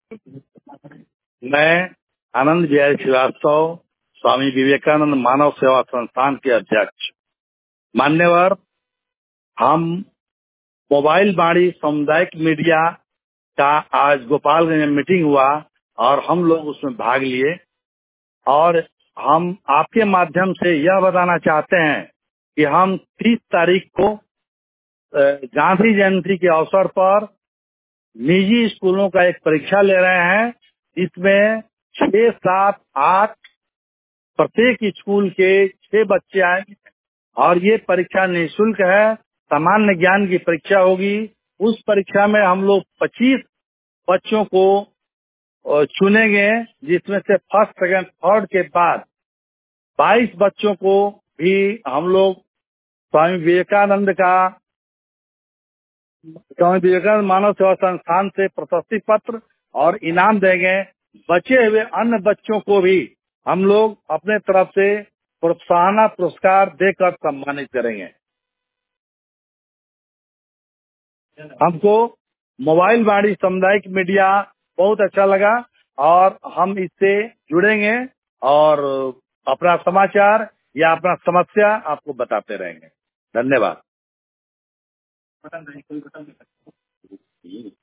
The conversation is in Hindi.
मैं आनंद बिहारी श्रीवास्तव, स्वामी विवेकानंद मानव सेवा संस्थान के अध्यक्ष। मान्यवर, हम मोबाइल वाणी सामुदायिक मीडिया का आज गोपालगंज में मीटिंग हुआ और हम लोग उसमें भाग लिए और हम आपके माध्यम से यह बताना चाहते हैं कि हम 30 तारीख को गांधी जयंती के अवसर पर निजी स्कूलों का एक परीक्षा ले रहे हैं। इसमें 6, 7, 8 प्रत्येक स्कूल के 6 बच्चे आएंगे और ये परीक्षा निःशुल्क है। सामान्य ज्ञान की परीक्षा होगी। उस परीक्षा में हम लोग 25 बच्चों को चुनेंगे, जिसमें से फर्स्ट, सेकंड, थर्ड के बाद 22 बच्चों को भी हम लोग स्वामी विवेकानंद मानव सेवा संस्थान से प्रशस्ति पत्र और इनाम देंगे। बचे हुए अन्य बच्चों को भी हम लोग अपने तरफ से प्रोत्साहन पुरस्कार देकर सम्मानित करेंगे। हमको मोबाइल वाणी सामुदायिक मीडिया बहुत अच्छा लगा और हम इससे जुड़ेंगे और अपना समाचार या अपना समस्या आपको बताते रहेंगे। धन्यवाद।